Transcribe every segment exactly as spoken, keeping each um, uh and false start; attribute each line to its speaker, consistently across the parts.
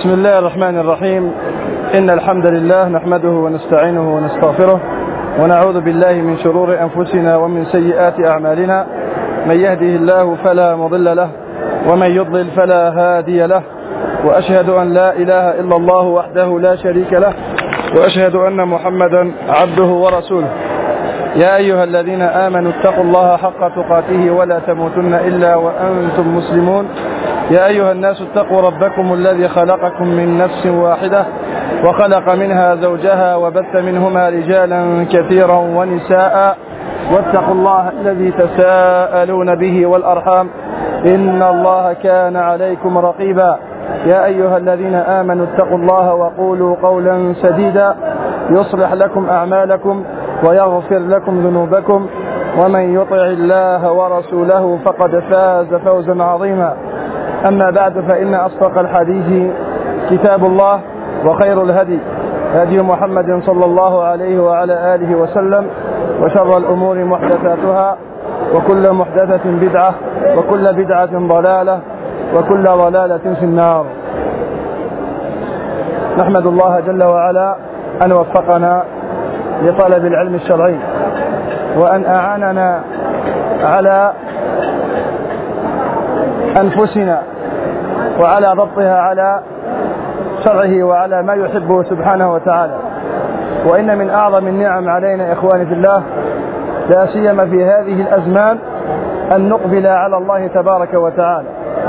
Speaker 1: بسم الله الرحمن الرحيم. إن الحمد لله نحمده ونستعينه ونستغفره ونعوذ بالله من شرور أنفسنا ومن سيئات أعمالنا. من يهده الله فلا مضل له ومن يضلل فلا هادي له، وأشهد أن لا إله إلا الله وحده لا شريك له، وأشهد أن محمدا عبده ورسوله. يا أيها الذين آمنوا اتقوا الله حق تقاته ولا تموتن إلا وأنتم مسلمون. يا أيها الناس اتقوا ربكم الذي خلقكم من نفس واحدة وخلق منها زوجها وبث منهما رجالا كثيرا ونساء، واتقوا الله الذي تساءلون به والأرحام إن الله كان عليكم رقيبا. يا أيها الذين آمنوا اتقوا الله وقولوا قولا سديدا يصلح لكم أعمالكم ويغفر لكم ذنوبكم، ومن يطع الله ورسوله فقد فاز فوزا عظيما. أما بعد، فإن أصدق الحديث كتاب الله، وخير الهدي هدي محمد صلى الله عليه وعلى آله وسلم، وشر الأمور محدثاتها، وكل محدثة بدعة، وكل بدعة ضلالة، وكل ضلالة في النار. نحمد الله جل وعلا أن وفقنا لطلب العلم الشرعي، وأن أعاننا على أنفسنا وعلى ضبطها على شرعه وعلى ما يحبه سبحانه وتعالى. وإن من أعظم النعم علينا إخواني في الله، لا سيما في هذه الأزمان، أن نقبل على الله تبارك وتعالى.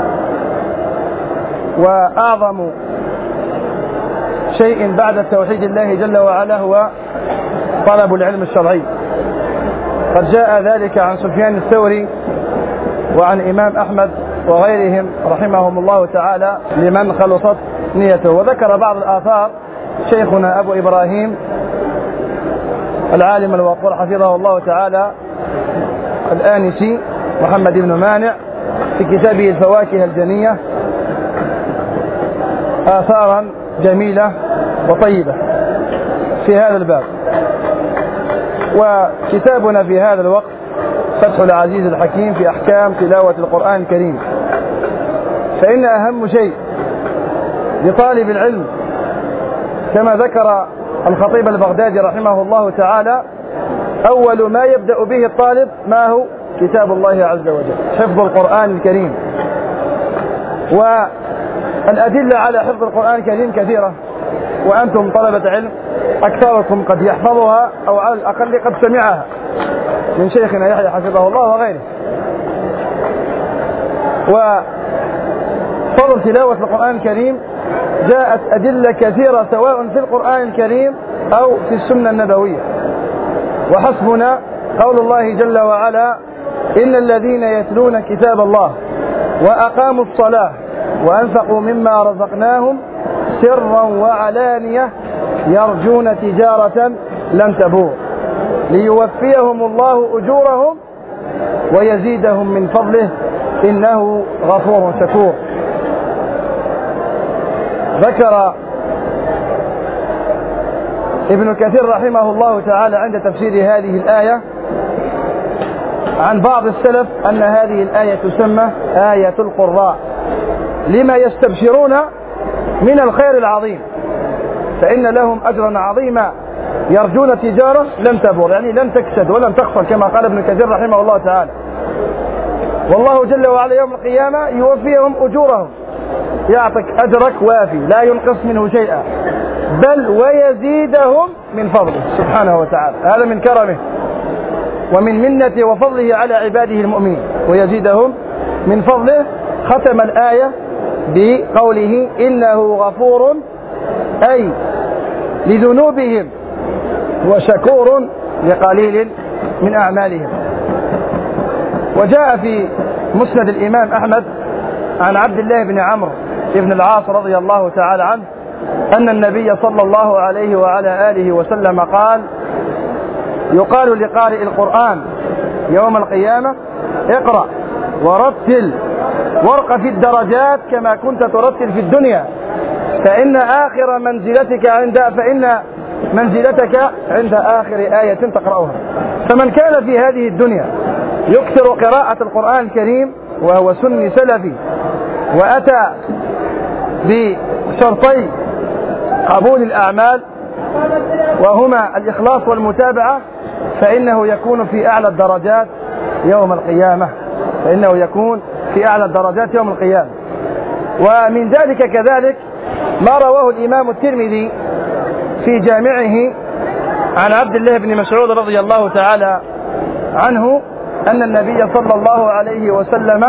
Speaker 1: وأعظم شيء بعد التوحيد الله جل وعلا هو طلب العلم الشرعي. قد جاء ذلك عن سفيان الثوري وعن إمام أحمد وغيرهم رحمهم الله تعالى لمن خلصت نيته. وذكر بعض الآثار شيخنا أبو إبراهيم العالم الوقور حفظه الله تعالى الآنسي محمد بن مانع في كتابه الفواكه الجنية آثارا جميلة وطيبة في هذا الباب. وكتابنا في هذا الوقت فتح العزيز الحكيم في أحكام تلاوة القرآن الكريم. فإن أهم شيء لطالب العلم كما ذكر الخطيب البغدادي رحمه الله تعالى، أول ما يبدأ به الطالب ما هو؟ كتاب الله عز وجل، حفظ القرآن الكريم. والأدلة على حفظ القرآن الكريم كثيرة، وأنتم طلبة علم أكثركم قد يحفظها أو على الأقل قد سمعها من شيخنا يحيى حفظه الله وغيره. وفضل تلاوة القرآن الكريم جاءت أدلة كثيرة سواء في القرآن الكريم أو في السنة النبوية. وحسبنا قول الله جل وعلا: إن الذين يتلون كتاب الله وأقاموا الصلاة وأنفقوا مما رزقناهم سرا وعلانية يرجون تجارة لن تبور ليوفيهم الله أجورهم ويزيدهم من فضله إنه غفور شكور. ذكر ابن كثير رحمه الله تعالى عند تفسير هذه الآية عن بعض السلف أن هذه الآية تسمى آية القراء، لما يستبشرون من الخير العظيم، فإن لهم أجرا عظيما يرجون تجارة لن تبور، يعني لن تكسد ولن تخسر كما قال ابن كثير رحمه الله تعالى. والله جل وعلا يوم القيامة يوفيهم أجورهم، يعطيك أجرك وافي لا ينقص منه شيئا، بل ويزيدهم من فضله سبحانه وتعالى. هذا من كرمه ومن منته وفضله على عباده المؤمنين، ويزيدهم من فضله. ختم الآية بقوله: إنه غفور، أي لذنوبهم، وشكور لقليل من أعمالهم. وجاء في مسند الإمام أحمد عن عبد الله بن عمرو بن العاص رضي الله تعالى عنه أن النبي صلى الله عليه وعلى آله وسلم قال: يقال لقارئ القرآن يوم القيامة: اقرأ ورتل وارق في الدرجات كما كنت ترتل في الدنيا، فإن آخر منزلتك عند فإن منزلتك عند آخر آية تقرأها. فمن كان في هذه الدنيا يكثر قراءة القرآن الكريم وهو سني سلفي، وأتى بشرطي قبول الأعمال وهما الإخلاص والمتابعة فإنه يكون في أعلى الدرجات يوم القيامة فإنه يكون في أعلى الدرجات يوم القيامة. ومن ذلك كذلك ما رواه الإمام الترمذي في جامعه عن عبد الله بن مسعود رضي الله تعالى عنه أن النبي صلى الله عليه وسلم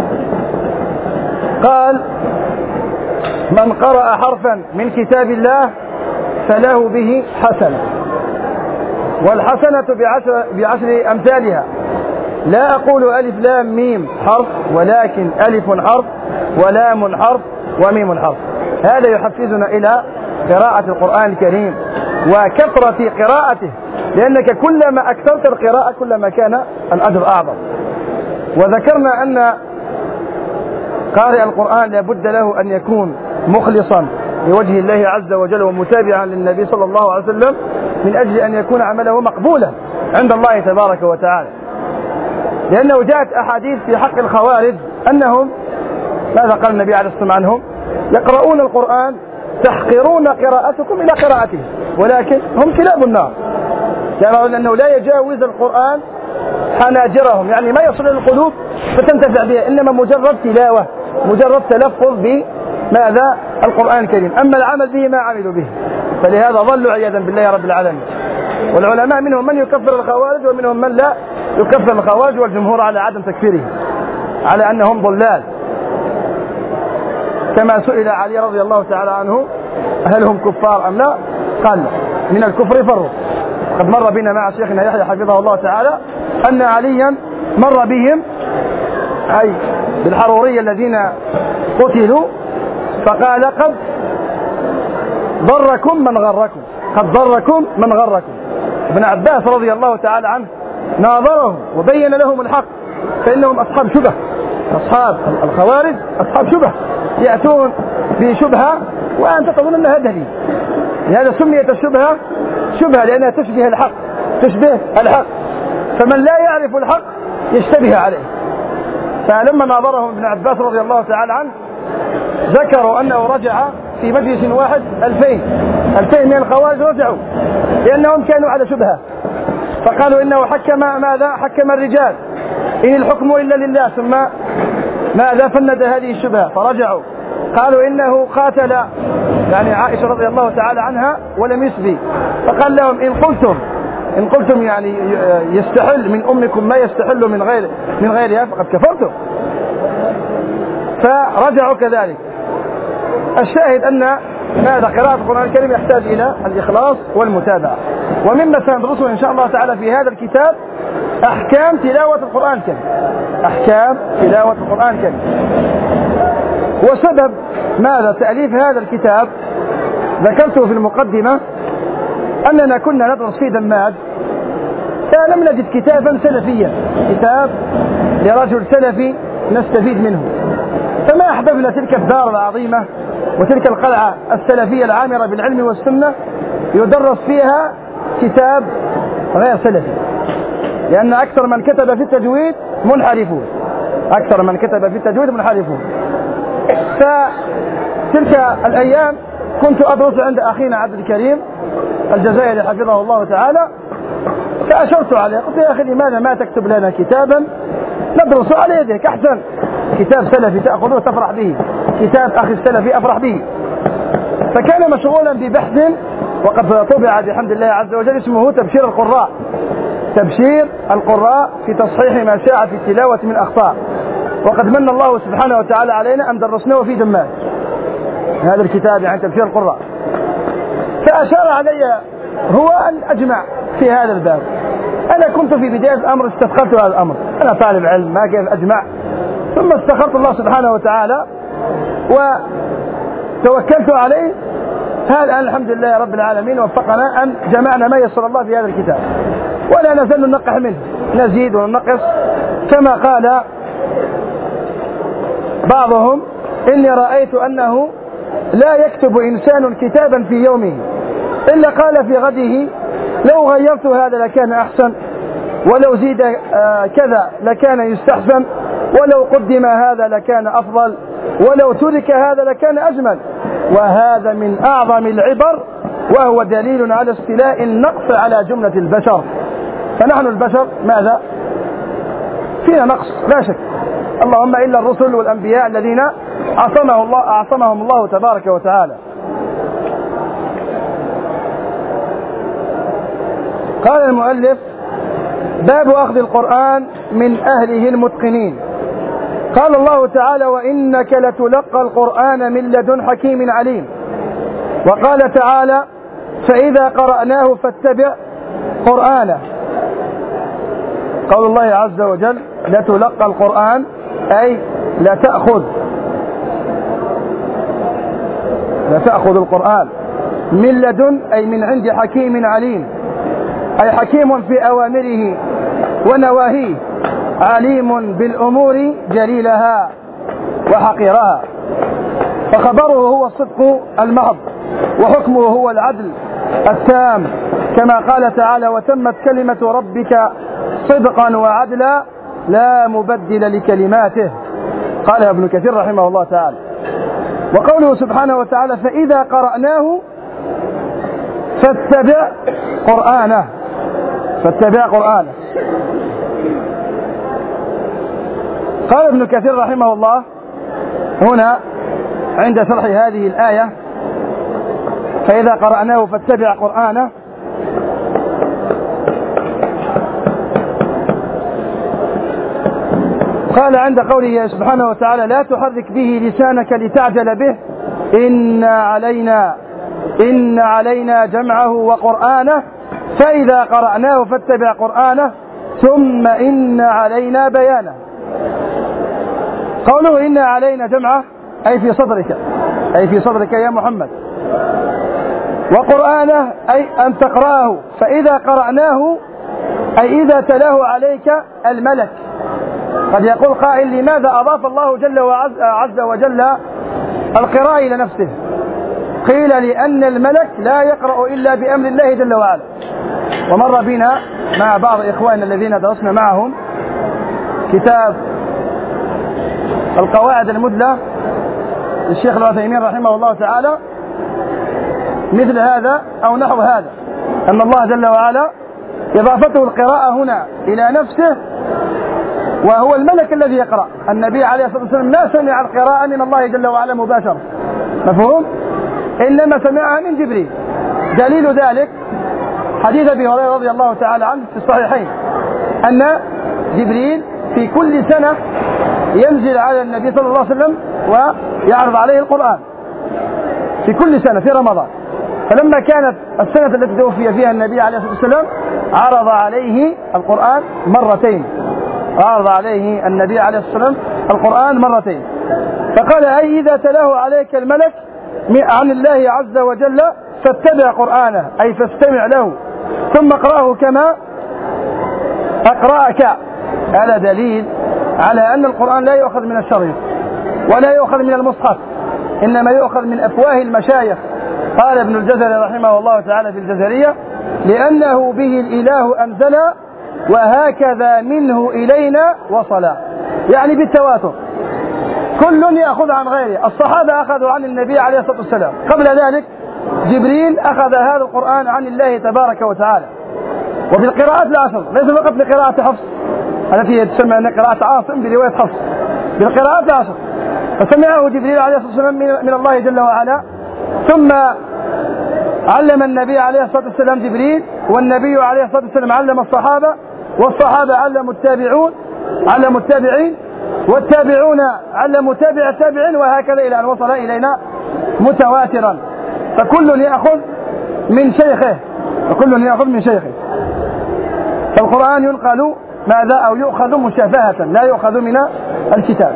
Speaker 1: قال: من قرأ حرفا من كتاب الله فله به حسنة، والحسنة بعشر, بعشر أمثالها، لا أقول ألف لام ميم حرف، ولكن ألف حرف ولام حرف وميم حرف. هذا يحفزنا إلى قراءة القرآن الكريم وكثرة قراءته، لأنك كلما أكثرت القراءة كلما كان الأجر أعظم. وذكرنا أن قارئ القرآن لابد له أن يكون مخلصا لوجه الله عز وجل ومتابعا للنبي صلى الله عليه وسلم من أجل أن يكون عمله مقبولا عند الله تبارك وتعالى، لأنه جاءت أحاديث في حق الخوارج أنهم ماذا قال النبي عليه الصلاة والسلام عنهم؟ يقرؤون القرآن تحقرون قراءتكم إلى قراءته، ولكن هم كلاب النار، يرون أنه لا يجاوز القرآن حناجرهم، يعني ما يصل للقلوب فتنتفع بها، إنما مجرد تلاوة، مجرد تلفظ بماذا؟ القرآن الكريم، أما العمل به ما عملوا به، فلهذا ظلوا عياذا بالله رب العالمين. والعلماء منهم من يكفر الخوارج ومنهم من لا يكفر الخوارج، والجمهور على عدم تكفيره، على أنهم ضلال، كما سئل علي رضي الله تعالى عنه: هل هم كفار أم لا؟ قال: من الكفر فروا. قد مر بنا مع شيخنا يحيى حفظه الله تعالى أن عليا مر بهم، أي بالحرورية الذين قتلوا، فقال: قد ضركم من غركم، قد ضركم من غركم. ابن عباس رضي الله تعالى عنه ناظرهم وبين لهم الحق، فإنهم أصحاب شبه، أصحاب الخوارج أصحاب شبه، يأتون بشبهة وأنت تظن أنها دليل، لهذا سميت الشبهة شبهة لأنها تشبه الحق، تشبه الحق، فمن لا يعرف الحق يشتبه عليه. فلما ناظرهم ابن عباس رضي الله تعالى عنه ذكروا أنه رجع في مجلس واحد ألفين ألفين من الخوارج رجعوا، لأنهم كانوا على شبهة، فقالوا إنه حكم ماذا؟ حكم الرجال، إن الحكم إلا لله، ثم ماذا؟ فند هذه الشبهة، فرجعوا قالوا إنه قاتل يعني عائشة رضي الله تعالى عنها ولم يسبي، فقال لهم: إن قلتم إن قلتم يعني يستحل من أمكم ما يستحل من غير من غيرها فقد كفرتم. فرجعوا كذلك. الشاهد أن هذا قراءة القرآن الكريم يحتاج إلى الإخلاص والمتابعة، ومما سندرسه إن شاء الله تعالى في هذا الكتاب أحكام تلاوة القرآن الكريم، أحكام تلاوة القرآن الكريم. وسبب ماذا تأليف هذا الكتاب ذكرته في المقدمة، أننا كنا ندرس في دماج فلم نجد كتابا سلفيا، كتاب لرجل سلفي نستفيد منه، فما أحببنا تلك الدار العظيمة وتلك القلعة السلفية العامرة بالعلم والسنة يدرس فيها كتاب غير سلفي، لأن أكثر من كتب في التجويد منحرفون، أكثر من كتب في التجويد منحرفون. فتلك الأيام كنت أدرس عند أخينا عبد الكريم الجزائري حفظه الله تعالى، فأشرت عليه قلت: يا أخي لماذا ما تكتب لنا كتابا ندرس على يدك، أحسن كتاب سلفي تأخذه تفرح به، كتاب أخي السلفي أفرح به. فكان مشغولا ببحث وقد طبع بحمد الله عز وجل اسمه تبشير القراء، تبشير القراء في تصحيح ما شاع في التلاوة من أخطاء، وقد من الله سبحانه وتعالى علينا أن درسناه في دماج هذا الكتاب عن تبشير القراء. فأشار علي هو أن أجمع في هذا الباب. أنا كنت في بداية الأمر استثقلت هذا الأمر، أنا طالب علم ما كيف أجمع، ثم استخرت الله سبحانه وتعالى وتوكلت عليه. هذا الآن الحمد لله رب العالمين وفقنا أن جمعنا ما يسر الله في هذا الكتاب، ولا نزال ننقح منه، نزيد وننقص. كما قال بعضهم: إني رأيت أنه لا يكتب إنسان كتابا في يومه إلا قال في غده: لو غيرت هذا لكان أحسن، ولو زيد كذا لكان يستحسن، ولو قدم هذا لكان أفضل، ولو ترك هذا لكان أجمل. وهذا من أعظم العبر، وهو دليل على استيلاء النقص على جملة البشر. فنحن البشر ماذا؟ فينا نقص لا شك، اللهم إلا الرسل والأنبياء الذين عصمهم الله, عصمهم الله تبارك وتعالى. قال المؤلف: باب أخذ القرآن من أهله المتقنين. قال الله تعالى: وإنك لتلقى القرآن من لدن حكيم عليم. وقال تعالى: فإذا قرأناه فاتبع قرآنه. قول الله عز وجل: لتلقى القرآن أي لا تأخذ لا تأخذ القرآن من لدن أي من عند حكيم عليم، أي حكيم في أوامره ونواهيه، عليم بالأمور جليلها وحقيرها. فخبره هو الصدق المحض، وحكمه هو العدل التام، كما قال تعالى: وتمت كلمة ربك صدقا وعدلا لا مبدل لكلماته. قال ابن كثير رحمه الله تعالى. وقوله سبحانه وتعالى: فإذا قرأناه فاتبع قرآنه فاتبع قرآنه. قال ابن كثير رحمه الله هنا عند شرح هذه الآية: فإذا قرأناه فاتبع قرآنه، قال عند قوله سبحانه وتعالى: لا تحرك به لسانك لتعجل به إن علينا إن علينا جمعه وقرآنه فإذا قرأناه فاتبع قرآنه ثم إن علينا بيانه. قوله إن علينا جمعه أي في صدرك أي في صدرك يا محمد، وقرآنه أي أن تقرأه، فإذا قرأناه أي إذا تلاه عليك الملك. قد يقول قائل: لماذا أضاف الله جل وعز عز وجل القراءة إلى نفسه؟ قيل: لأن الملك لا يقرأ إلا بأمر الله جل وعلا. ومر بنا مع بعض إخواننا الذين درسنا معهم كتاب القواعد المدلة للشيخ العثيمين رحمه الله تعالى مثل هذا أو نحو هذا، أن الله جل وعلا إضافته القراءة هنا إلى نفسه، وهو الملك الذي يقرأ. النبي عليه الصلاة والسلام ما سمع القراءة من الله جل وعلا مباشرة، مفهوم؟ إنما سمعها من جبريل. دليل ذلك حديث أبي هريرة رضي الله تعالى عنه في الصحيحين، أن جبريل في كل سنة ينزل على النبي صلى الله عليه وسلم ويعرض عليه القرآن في كل سنة في رمضان. فلما كانت السنة التي توفي فيها النبي عليه الصلاة والسلام عرض عليه القرآن مرتين عرض عليه النبي عليه الصلاة والسلام القرآن مرتين. فقال: أي إذا تلاه عليك الملك عن الله عز وجل فاتبع قرآنه، أي فاستمع له ثم اقرأه كما أقرأك. هذا دليل على أن القرآن لا يؤخذ من الشريط ولا يؤخذ من المصحف، إنما يؤخذ من أفواه المشايخ. قال ابن الجزري رحمه الله تعالى في الجزرية: لأنه به الإله أنزل وهكذا منه إلينا وصلا، يعني بالتواتر، كل يأخذ عن غيره. الصحابة أخذوا عن النبي عليه الصلاة والسلام، قبل ذلك جبريل أخذ هذا القرآن عن الله تبارك وتعالى. وفي القراءات العشر، ليس فقط بقراءة حفص التي تسمى أن قراءة عاصم برواية حفص، بالقراءات العشر، فسمعه جبريل عليه الصلاة والسلام من الله جل وعلا، ثم علم النبي عليه الصلاة والسلام جبريل، والنبي عليه الصلاة والسلام علم الصحابة، والصحابة علموا التابعون علموا التابعين، والتابعون علموا تابع التابعين، وهكذا إلى أن وصل إلينا متواترا. فكل يأخذ من شيخه وكل يأخذ من شيخه. فالقرآن ينقل ماذا أو يؤخذ مشافهة، لا يؤخذ من الكتاب.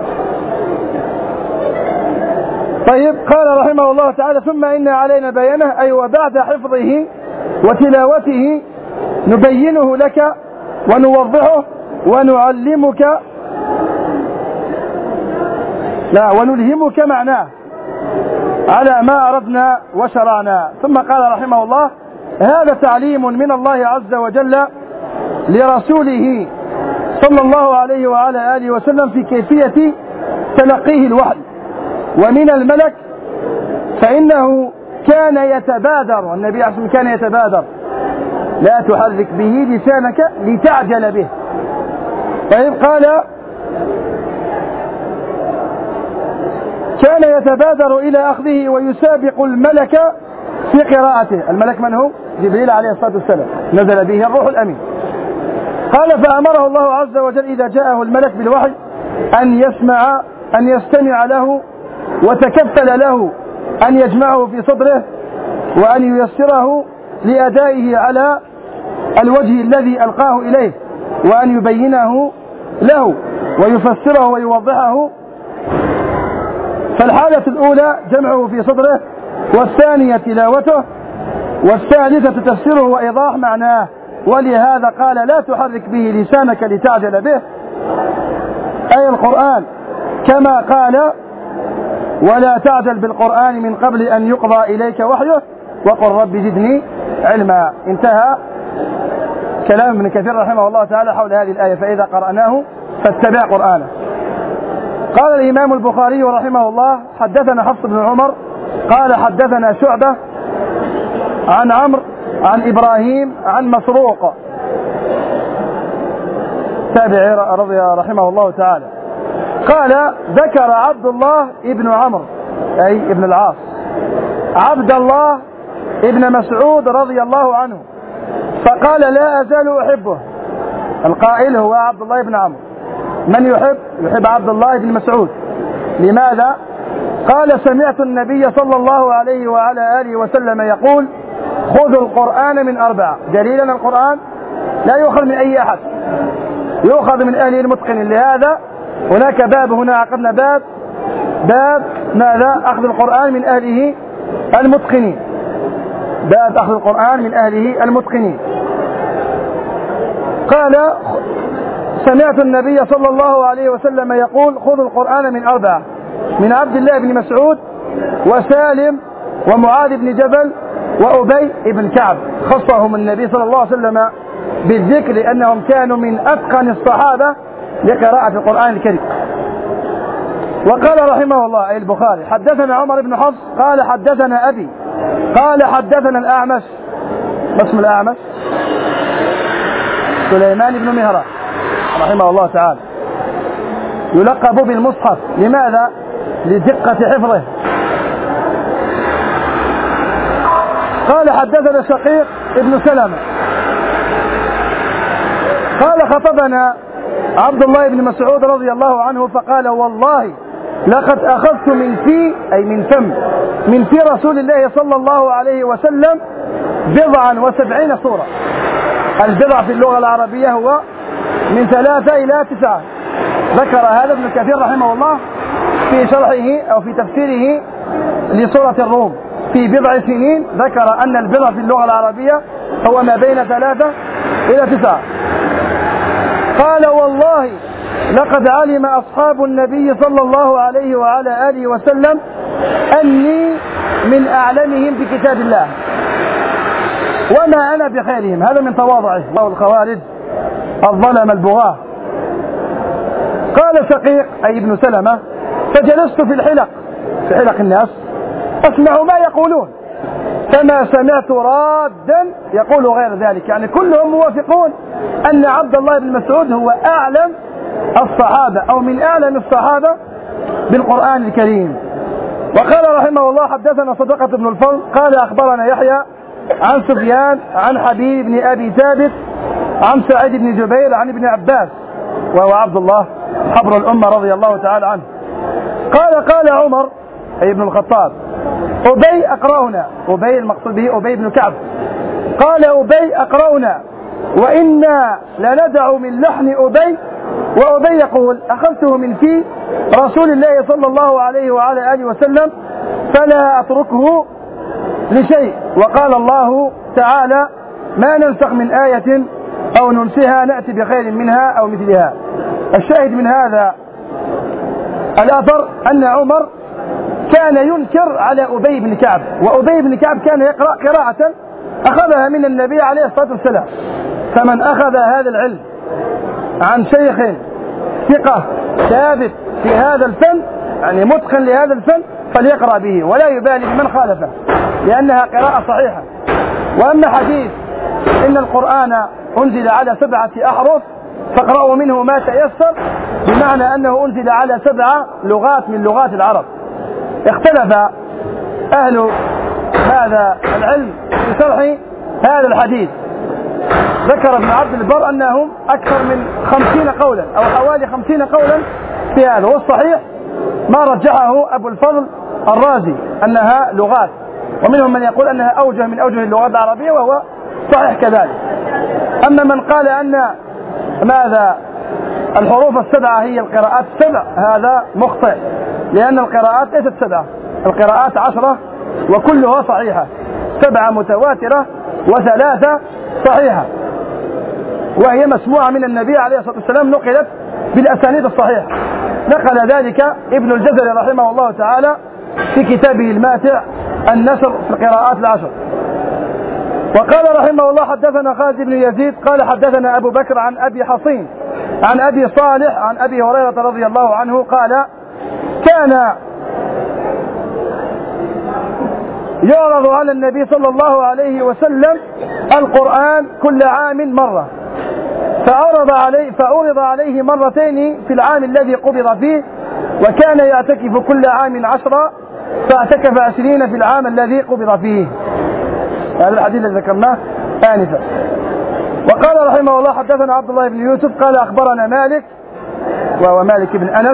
Speaker 1: طيب، قال رحمه الله تعالى: ثم إن علينا بيانه، أي وبعد حفظه وتلاوته نبينه لك ونوضحه ونعلمك لا ونلهمك معناه على ما أردنا وشرعنا. ثم قال رحمه الله: هذا تعليم من الله عز وجل لرسوله صلى الله عليه وعلى آله وسلم في كيفية تلقيه الوحي. ومن الملك فإنه كان يتبادر، النبي عليه الصلاة والسلام كان يتبادر، لا تحرك به لسانك لتعجل به. طيب قال كان يتبادر إلى أخذه ويسابق الملك في قراءته. الملك من هو؟ جبريل عليه الصلاة والسلام، نزل به الروح الأمين. قال فأمره الله عز وجل إذا جاءه الملك بالوحي أن يسمع أن يستمع له، وتكفل له أن يجمعه في صدره وأن ييسره لأدائه على الوجه الذي ألقاه إليه، وأن يبينه له ويفسره ويوضحه. فالحالة الأولى جمعه في صدره، والثانية تلاوته، والثالثة تفسيره وإيضاح معناه. ولهذا قال لا تحرك به لسانك لتعجل به، أي القرآن، كما قال ولا تعجل بالقرآن من قبل أن يقضى إليك وحيه وقل رب زدني علما. انتهى كلام ابن كثير رحمه الله تعالى حول هذه الآية. فإذا قرأناه فاتبع قرآنه. قال الإمام البخاري رحمه الله حدثنا حفص بن عمر قال حدثنا شعبة عن عمرو عن إبراهيم عن مسروق تابعي رضي رحمه الله تعالى قال ذكر عبد الله ابن عمرو أي ابن العاص عبد الله ابن مسعود رضي الله عنه، فقال لا أزال أحبه. القائل هو عبد الله بن عمرو. من يحب؟ يحب عبد الله بن مسعود. لماذا؟ قال سمعت النبي صلى الله عليه وعلى آله وسلم يقول خذوا القرآن من أربعة. دليلا القرآن لا يؤخذ من أي أحد، يؤخذ من أهله المتقن. لهذا هناك باب، هنا عقدنا باب باب ماذا؟ أخذ القرآن من أهله المتقنين. باب أخذ القرآن من أهله المتقنين. قال سمعت النبي صلى الله عليه وسلم يقول خذوا القرآن من أربعة، من عبد الله بن مسعود وسالم ومعاذ بن جبل وأبي بن كعب. خصهم النبي صلى الله عليه وسلم بالذكر لأنهم كانوا من أتقن الصحابة لقراءة القرآن الكريم. وقال رحمه الله أي البخاري حدثنا عمر بن حفص قال حدثنا أبي قال حدثنا الأعمش. اسم الأعمش سليمان بن مهران رحمه الله تعالى، يلقب بالمصحف. لماذا؟ لدقة حفظه. قال حدثنا شقيق ابن سلمة قال خطبنا عبد الله بن مسعود رضي الله عنه فقال والله لقد أخذت من في أي من فم من في رسول الله صلى الله عليه وسلم بضعا وسبعين سورة. البضع في اللغة العربية هو من ثلاثة إلى تسعة. ذكر هذا ابن كثير رحمه الله في شرحه أو في تفسيره لسورة الروم. في بضع سنين ذكر أن البضع في اللغة العربية هو ما بين ثلاثة إلى تسعة. قال والله لقد علم أصحاب النبي صلى الله عليه وعلى آله وسلم أني من أعلمهم بكتاب الله وما أنا بخيرهم. هذا من تواضعه. الله الخوارج الظلم البغاة. قال شقيق أي ابن سلمة فجلست في الحلق في حلق الناس أسمع ما يقولون فما سمعت رادا يقول غير ذلك. يعني كلهم موافقون أن عبد الله بن مسعود هو أعلم الصحابة أو من أعلم الصحابة بالقرآن الكريم. وقال رحمه الله حدثنا صدقة بن الفضل قال أخبرنا يحيى عن سفيان عن حبيب بن أبي ثابت عن سعيد بن جبير عن ابن عباس وهو عبد الله حبر الأمة رضي الله تعالى عنه قال قال عمر أي ابن الخطاب أبي أقرأنا. أبي المقصود به أبي بن كعب. قال أبي أقرأنا وإنا لندع من لحن أبي. وأبي يقول أخذته من في رسول الله صلى الله عليه وعلى آله وسلم فلا أتركه لشيء. وقال الله تعالى ما ننسخ من آية أو ننسها نأتي بخير منها أو مثلها. الشاهد من هذا الأثر أن عمر كان ينكر على أبي بن كعب. وأبي بن كعب كان يقرأ قراءة أخذها من النبي عليه الصلاة والسلام. فمن أخذ هذا العلم عن شيخ ثقة ثابت في هذا الفن يعني متقن لهذا الفن فليقرأ به ولا يبالي بمن خالفه، لأنها قراءة صحيحة. وأما حديث إن القرآن أنزل على سبعة أحرف فاقرأوا منه ما تيسر، بمعنى أنه أنزل على سبعة لغات من لغات العرب. اختلف أهل هذا العلم في شرح هذا الحديث. ذكر ابن عبد البر أنهم أكثر من خمسين قولا أو حوالي خمسين قولا في هذا، والصحيح ما رجحه أبو الفضل الرازي أنها لغات، ومنهم من يقول أنها أوجه من أوجه اللغات العربية، وهو صحيح كذلك. أما من قال أن ماذا الحروف السبعة هي القراءات السبع، هذا مخطئ، لأن القراءات ليست سبعة، القراءات عشرة وكلها صحيحة، سبعة متواترة وثلاثة صحيحة، وهي مسموعة من النبي عليه الصلاة والسلام، نقلت بالأسانيد الصحيحة. نقل ذلك ابن الجزري رحمه الله تعالى في كتابه الماتع النشر في القراءات العشر. وقال رحمه الله حدثنا خالد بن يزيد قال حدثنا أبو بكر عن أبي حصين عن أبي صالح عن أبي هريرة رضي الله عنه قال كان يعرض على النبي صلى الله عليه وسلم القرآن كل عام مرة، فعرض عليه, فعرض عليه مرتين في العام الذي قبض فيه، وكان يعتكف كل عام عشرة فاعتكف عشرين في العام الذي قبض فيه. هذا الحديث الذي ذكرناه آنفا. وقال رحمه الله حدثنا عبد الله بن يوسف قال أخبرنا مالك وهو مالك بن أنس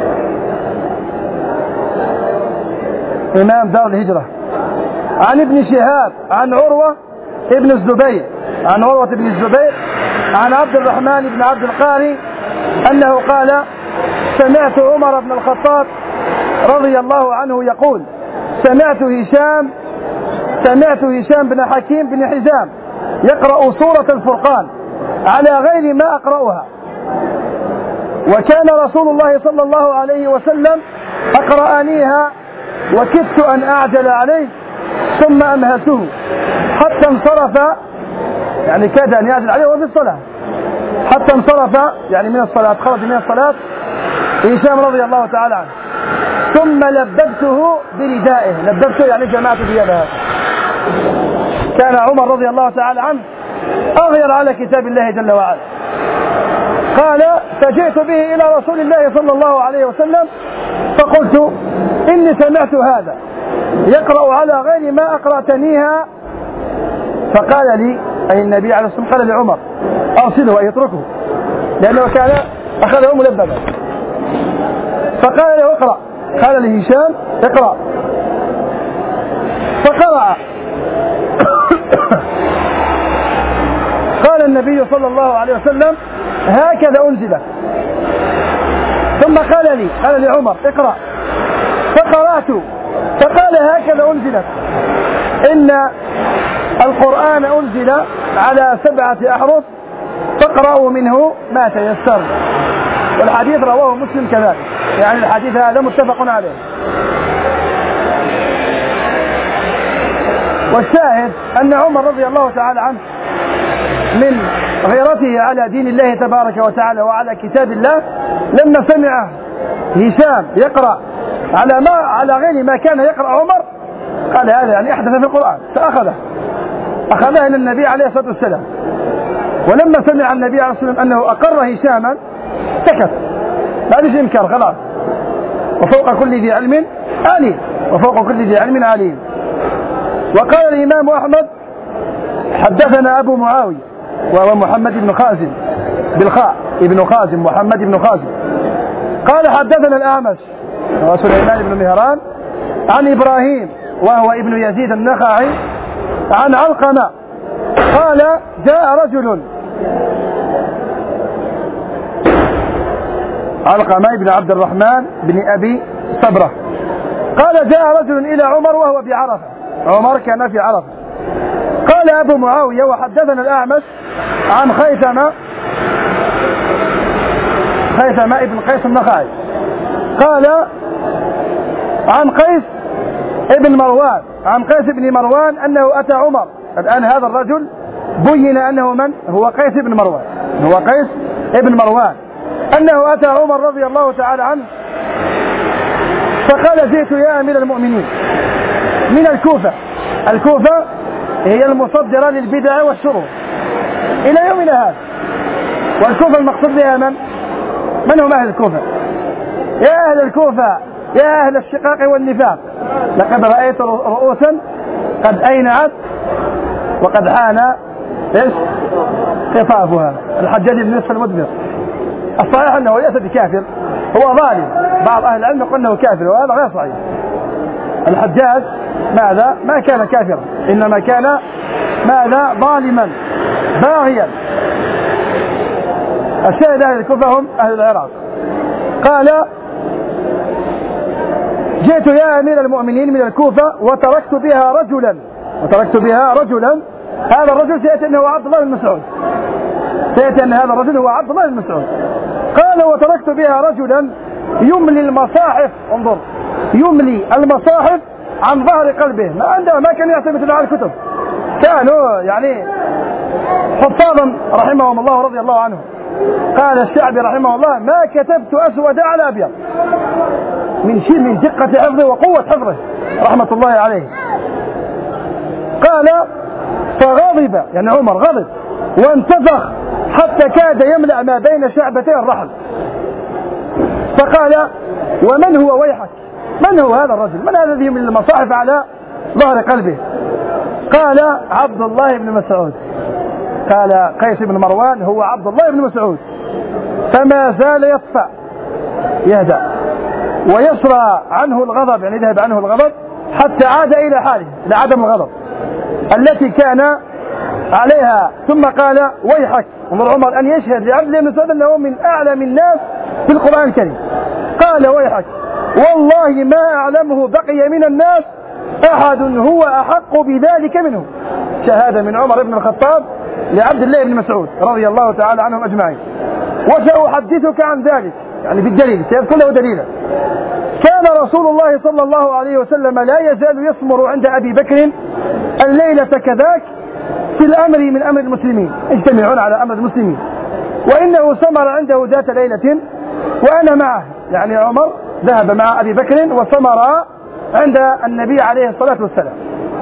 Speaker 1: إمام دار الهجرة عن ابن شهاب عن عروة ابن الزبير عن عروة بن الزبير عن عبد الرحمن بن عبد القاري أنه قال سمعت عمر بن الخطاب رضي الله عنه يقول سمعت هشام سمعت هشام بن حكيم بن حزام يقرأ سورة الفرقان على غير ما أقرأها، وكان رسول الله صلى الله عليه وسلم أقرأنيها وكدت أن أعجل عليه ثم أمهلته حتى انصرف، يعني كاد أن يعجل عليه وفي الصلاة، حتى انصرف يعني من الصلاة، خرج من الصلاة هشام رضي الله تعالى عنه، ثم لببته بردائه، لببته يعني جمعت بيده. كان عمر رضي الله تعالى عنه أغير على كتاب الله جل وعلا. قال فجئت به إلى رسول الله صلى الله عليه وسلم فقلت إني سمعت هذا يقرأ على غير ما أقرأتنيها، فقال لي أي النبي عليه الصلاة والسلام قال لعمر أرسله أي اتركه، لأنه كان أخذه ملببا، فقال له اقرأ، قال لهشام اقرأ، فقرأ. قال النبي صلى الله عليه وسلم هكذا أنزلت، ثم قال لي قال لعمر اقرأ، فقرأت فقال هكذا أنزلت إن القرآن أنزل على سبعة أحرف فاقرأوا منه ما تيسر. والحديث رواه مسلم كذلك، يعني الحديث هذا متفق عليه. والشاهد أن عمر رضي الله تعالى عنه من غيرته على دين الله تبارك وتعالى وعلى كتاب الله لما سمع هشام يقرأ على ما على غير ما كان يقرأ عمر قال هذا يعني أحدث في القرآن، فأخذه أخذه إلى النبي عليه الصلاة والسلام. ولما سمع النبي عليه الصلاة والسلام أنه أقر هشاما سكت، لا فيش إنكار خلاص. وفوق كل ذي علم عليم، وفوق كل ذي علم عليم. وقال الإمام أحمد حدثنا أبو معاوية وهو محمد بن خازم بالخاء ابن خازم محمد بن خازم قال حدثنا الأعمش وهو سليمان بن مهران عن إبراهيم وهو ابن يزيد النخعي عن علقمة قال جاء رجل علقمة بن عبد الرحمن بن أبي صبرة قال جاء رجل إلى عمر وهو بعرفة، عمر كان في عرفة. قال أبو معاوية وحدثنا الأعمش عن خيثمة خيثمة ابن قيس النخعي قال عن قيس ابن مروان عن قيس ابن مروان أنه أتى عمر. الآن هذا الرجل بين أنه من هو قيس ابن مروان، هو قيس ابن مروان أنه أتى عمر رضي الله تعالى عنه فقال جئت يا أمير المؤمنين من الكوفة. الكوفة هي المصدرة للبدع والشرور إلى يومنا هذا، والكوفة المقصود بها من؟ من هم أهل الكوفة؟ يا أهل الكوفة يا أهل الشقاق والنفاق، لقد رأيت رؤوسا قد أينعت وقد حان إيش خطافها. الحجاج بن يوسف المدبر الصحيح أنه ليس بكافر، هو ظالم، بعض أهل العلم يقول أنه كافر وهذا غير صحيح. الحجاج ماذا؟ ما كان كافرا، إنما كان ماذا؟ ظالما باغيا. الشاهد أهل الكوفة هم أهل العراق. قال جئت يا أمير المؤمنين من الكوفة وتركت بها رجلا وتركت بها رجلا هذا الرجل سيأتي أنه عبد الله بن مسعود سيأتي أن هذا الرجل هو عبد الله بن مسعود. قال وتركت بها رجلا يملي المصاحف، انظر، يملي المصاحف عن ظهر قلبه، ما عنده ما كان يعتمد على الكتب، كانوا يعني حفاظا رحمهم الله ورضي الله عنهم. قال الشعبي رحمه الله ما كتبت أسود على أبيض، من شيء من دقة حفظه وقوة حفظه رحمة الله عليه. قال فغضب، يعني عمر غضب وانتفخ حتى كاد يملأ ما بين شعبتي الرحل، فقال ومن هو ويحك؟ من هو هذا الرجل؟ من هذا الذي يملي المصاحف على ظهر قلبه؟ قال عبد الله بن مسعود. قال قيس بن مروان هو عبد الله بن مسعود، فما زال يطفى يهدأ ويسرى عنه الغضب، يعني يذهب عنه الغضب حتى عاد إلى حاله، لعدم الغضب التي كان عليها. ثم قال ويحك، انظر عمر أن يشهد لعبد الله بن مسعود أنه من أعلم الناس في القرآن الكريم. قال ويحك والله ما أعلمه بقي من الناس أحد هو أحق بذلك منه. شهادة من عمر بن الخطاب لعبد الله بن مسعود رضي الله تعالى عنهم أجمعين. وسأحدثك عن ذلك، يعني بالدليل، سيذكر له دليلا. كان رسول الله صلى الله عليه وسلم لا يزال يصمر عند أبي بكر الليلة كذاك في الأمر من أمر المسلمين، يجتمعون على أمر المسلمين، وإنه سمر عنده ذات ليلة وأنا معه، يعني عمر ذهب مع أبي بكر وسمر عند النبي عليه الصلاة والسلام.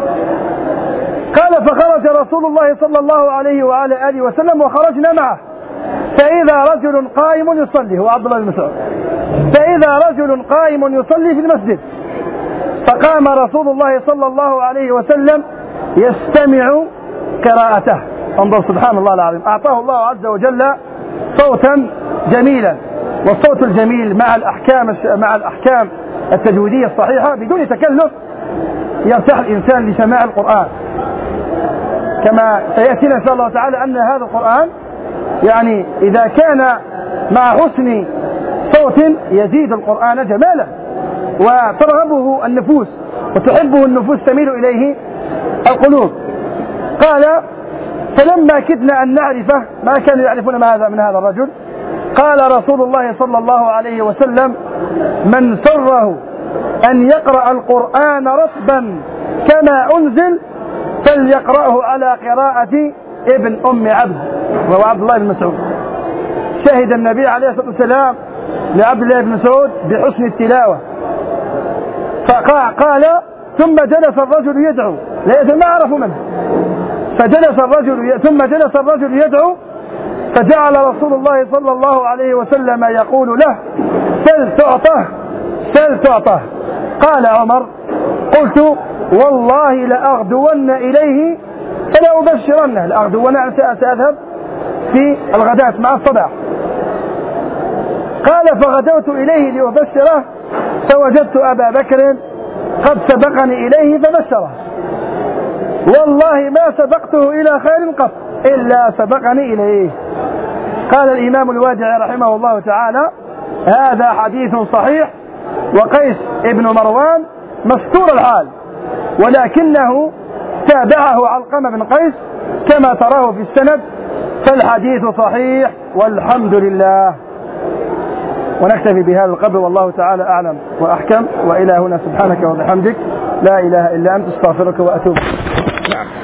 Speaker 1: قال فخرج رسول الله صلى الله عليه وعلى آله وسلم وخرجنا معه، فإذا رجل قائم يصلي، هو عبد الله بن مسعود، فإذا رجل قائم يصلي في المسجد، فقام رسول الله صلى الله عليه وسلم يستمع قراءته. انظر سبحان الله العظيم، أعطاه الله عز وجل صوتا جميلا، والصوت الجميل مع الأحكام مع الأحكام التجويدية الصحيحة بدون تكلف يرتاح الإنسان لسماع القرآن، كما سيأتينا إن شاء الله تعالى أن هذا القرآن يعني إذا كان مع حسن صوت يزيد القرآن جمالا وترغبه النفوس وتحبه النفوس، تميل إليه القلوب. قال فلما كدنا أن نعرفه، ما كانوا يعرفون ما هذا من هذا الرجل، قال رسول الله صلى الله عليه وسلم من سره أن يقرأ القرآن رطبا كما أنزل فليقرأه على قراءة ابن أم عبد، وهو عبد الله بن مسعود. شهد النبي عليه الصلاة والسلام لعبد الله بن مسعود بحسن التلاوة. فقال ثم جلس الرجل يدعو، لا ما عرفوا منه، فجلس الرجل ثم جلس الرجل يدعو، فجعل رسول الله صلى الله عليه وسلم يقول له سل تعطه سل تعطه. قال عمر قلت والله لأغدون إليه فلا أبشرنه، لأغدون أن سأذهب في الغداة مع الصباح. قال فغدوت إليه لأبشره فوجدت أبا بكر قد سبقني إليه فبشره، والله ما سبقته إلى خير قط إلا سبقني إليه. قال الإمام الوادعي رحمه الله تعالى هذا حديث صحيح، وقيس ابن مروان مستور الحال، ولكنه تابعه علقمة بن قيس كما تراه في السند، فالحديث صحيح والحمد لله. ونكتفي بهذا القدر والله تعالى أعلم وأحكم، وإلى هنا سبحانك وبحمدك لا إله إلا أنت استغفرك وأتوب. نعم.